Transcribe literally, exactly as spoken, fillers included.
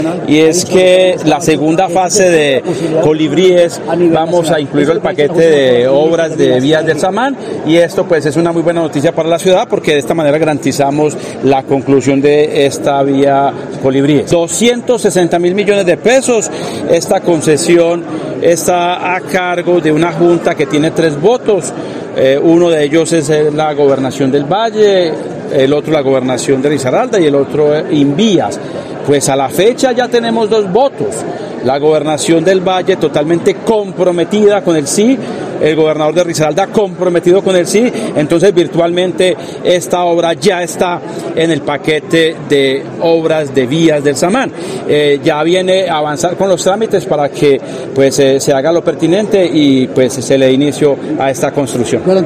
y es que la segunda fase de Colibríes vamos a incluir el paquete de obras de vías del Samán, y esto pues es una muy buena noticia para la ciudad porque de esta manera garantizamos la conclusión de esta vía Colibríes. doscientos sesenta mil millones de pesos. Esta concesión está a cargo de una junta que tiene tres votos. Eh, uno de ellos es la Gobernación del Valle, el otro la Gobernación de Risaralda y el otro eh, Invías. Pues a la fecha ya tenemos dos votos. La Gobernación del Valle totalmente comprometida con el sí, el gobernador de Risaralda comprometido con el sí, entonces virtualmente esta obra ya está en el paquete de obras de vías del Samán. Eh, ya viene a avanzar con los trámites para que pues eh, se haga lo pertinente y pues se le dé inicio a esta construcción.